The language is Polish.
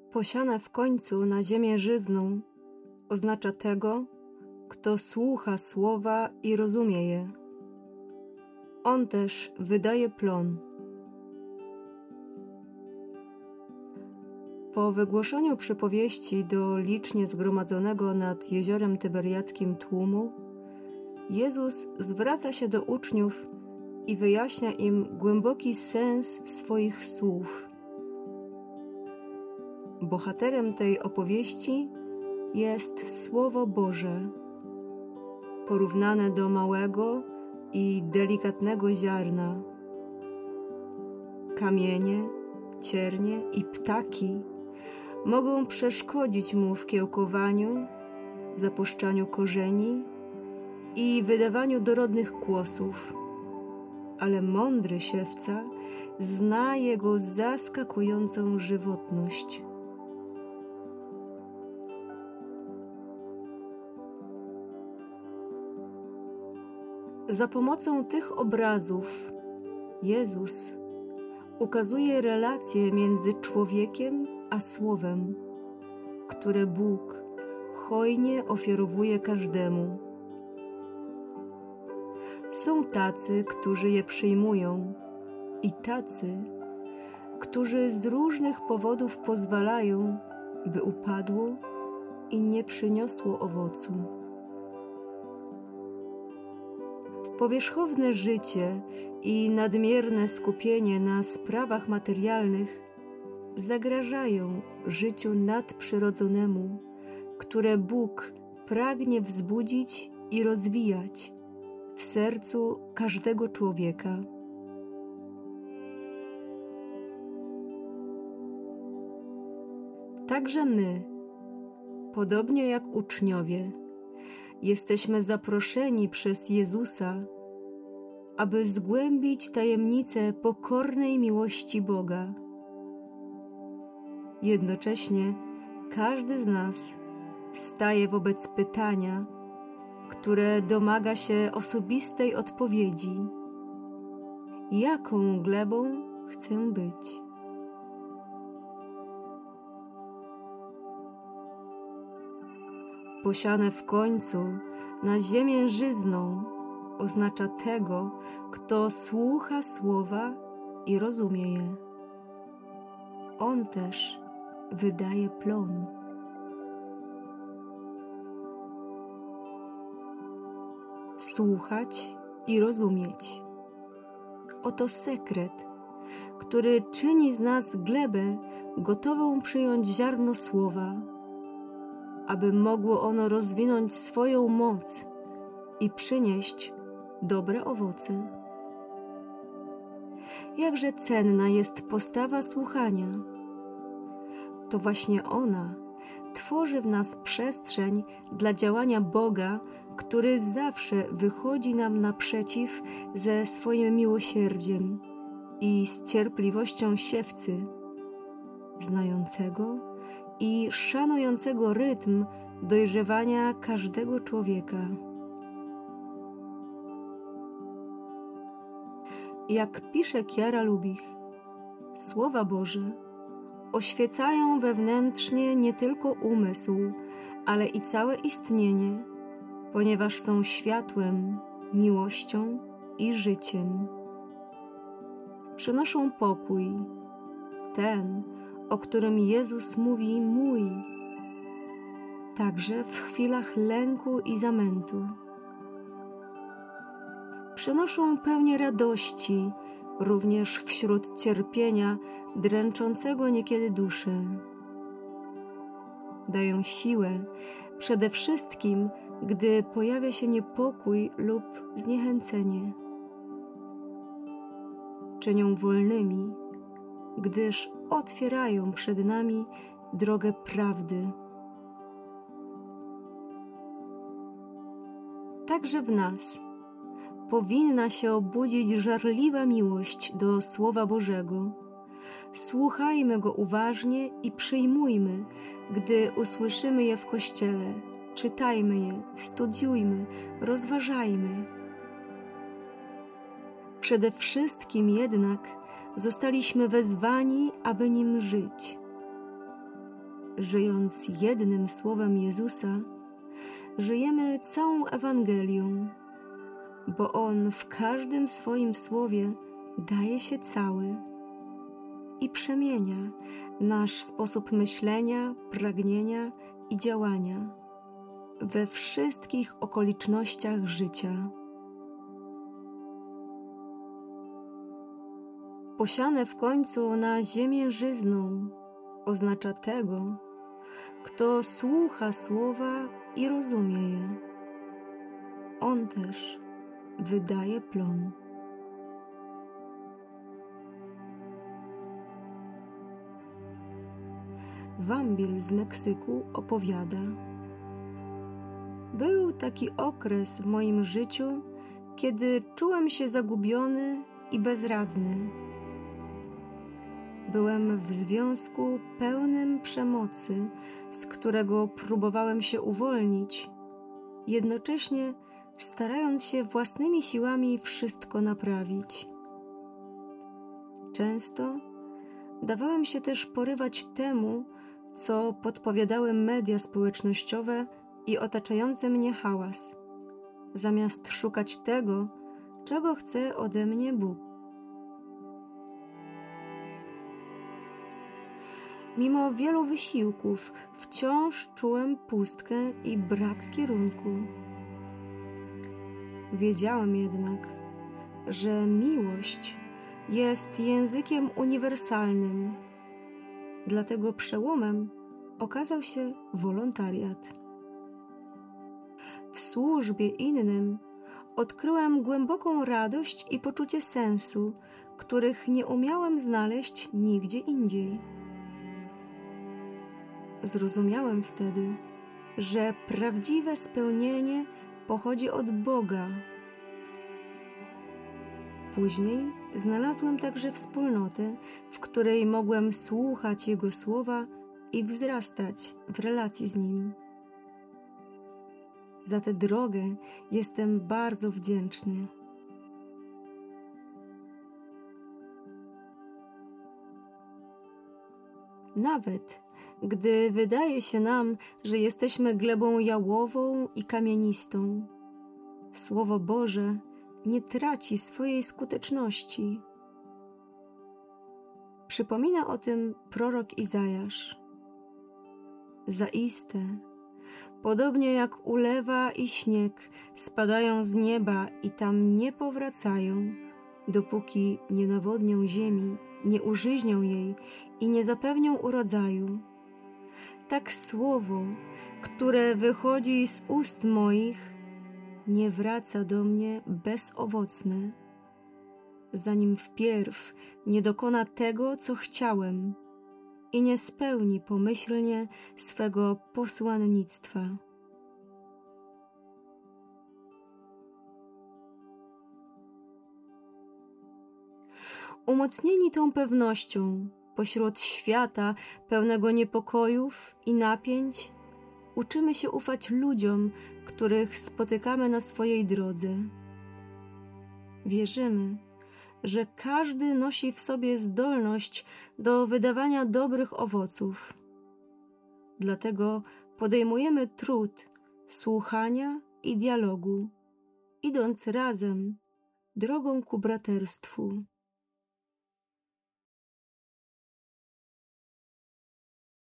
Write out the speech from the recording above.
Posiane w końcu na ziemię żyzną oznacza tego, kto słucha słowa i rozumie je. On też wydaje plon. Po wygłoszeniu przypowieści do licznie zgromadzonego nad jeziorem Tyberiackim tłumu, Jezus zwraca się do uczniów i wyjaśnia im głęboki sens swoich słów. Bohaterem tej opowieści jest Słowo Boże, porównane do małego i delikatnego ziarna. Kamienie, ciernie i ptaki mogą przeszkodzić mu w kiełkowaniu, zapuszczaniu korzeni i wydawaniu dorodnych kłosów, ale mądry siewca zna jego zaskakującą żywotność. Za pomocą tych obrazów Jezus ukazuje relacje między człowiekiem a Słowem, które Bóg hojnie ofiarowuje każdemu. Są tacy, którzy je przyjmują, i tacy, którzy z różnych powodów pozwalają, by upadło i nie przyniosło owocu. Powierzchowne życie i nadmierne skupienie na sprawach materialnych zagrażają życiu nadprzyrodzonemu, które Bóg pragnie wzbudzić i rozwijać w sercu każdego człowieka. Także my, podobnie jak uczniowie, jesteśmy zaproszeni przez Jezusa, aby zgłębić tajemnicę pokornej miłości Boga. Jednocześnie każdy z nas staje wobec pytania, które domaga się osobistej odpowiedzi. Jaką glebą chcę być? Posiane w końcu na ziemię żyzną oznacza tego, kto słucha słowa i rozumie je. On też wydaje plon. Słuchać i rozumieć. Oto sekret, który czyni z nas glebę gotową przyjąć ziarno słowa, aby mogło ono rozwinąć swoją moc i przynieść dobre owoce. Jakże cenna jest postawa słuchania. To właśnie ona tworzy w nas przestrzeń dla działania Boga, który zawsze wychodzi nam naprzeciw ze swoim miłosierdziem i z cierpliwością siewcy, znającego i szanującego rytm dojrzewania każdego człowieka. Jak pisze Chiara Lubich, Słowa Boże oświecają wewnętrznie nie tylko umysł, ale i całe istnienie, ponieważ są światłem, miłością i życiem. Przynoszą pokój, ten, o którym Jezus mówi mój, także w chwilach lęku i zamętu. Przynoszą pełnię radości, również wśród cierpienia dręczącego niekiedy duszę. Dają siłę przede wszystkim, gdy pojawia się niepokój lub zniechęcenie. Czynią wolnymi, gdyż otwierają przed nami drogę prawdy. Także w nas powinna się obudzić żarliwa miłość do Słowa Bożego. Słuchajmy go uważnie i przyjmujmy, gdy usłyszymy je w kościele. Czytajmy je, studiujmy, rozważajmy. Przede wszystkim jednak zostaliśmy wezwani, aby nim żyć. żyjąc jednym słowem Jezusa, żyjemy całą Ewangelią, bo On w każdym swoim słowie daje się cały i przemienia nasz sposób myślenia, pragnienia i działania we wszystkich okolicznościach życia. Posiane w końcu na ziemię żyzną oznacza tego, kto słucha słowa i rozumie je. On też wydaje plon. Wambil z Meksyku opowiada: był taki okres w moim życiu, kiedy czułem się zagubiony i bezradny. Byłem w związku pełnym przemocy, z którego próbowałem się uwolnić, jednocześnie starając się własnymi siłami wszystko naprawić. Często dawałem się też porywać temu, co podpowiadały media społecznościowe i otaczający mnie hałas, zamiast szukać tego, czego chce ode mnie Bóg. Mimo wielu wysiłków wciąż czułem pustkę i brak kierunku. Wiedziałem jednak, że miłość jest językiem uniwersalnym. Dlatego przełomem okazał się wolontariat. W służbie innym odkryłem głęboką radość i poczucie sensu, których nie umiałem znaleźć nigdzie indziej. Zrozumiałem wtedy, że prawdziwe spełnienie pochodzi od Boga. Później znalazłem także wspólnotę, w której mogłem słuchać Jego słowa i wzrastać w relacji z Nim. Za tę drogę jestem bardzo wdzięczny. Nawet gdy wydaje się nam, że jesteśmy glebą jałową i kamienistą, Słowo Boże nie traci swojej skuteczności. Przypomina o tym prorok Izajasz. Zaiste, podobnie jak ulewa i śnieg spadają z nieba i tam nie powracają, dopóki nie nawodnią ziemi, nie użyźnią jej i nie zapewnią urodzaju. Tak słowo, które wychodzi z ust moich, nie wraca do mnie bezowocne, zanim wpierw nie dokona tego, co chciałem i nie spełni pomyślnie swego posłannictwa. Umocnieni tą pewnością, pośród świata pełnego niepokojów i napięć, uczymy się ufać ludziom, których spotykamy na swojej drodze. Wierzymy, że każdy nosi w sobie zdolność do wydawania dobrych owoców. Dlatego podejmujemy trud słuchania i dialogu, idąc razem drogą ku braterstwu.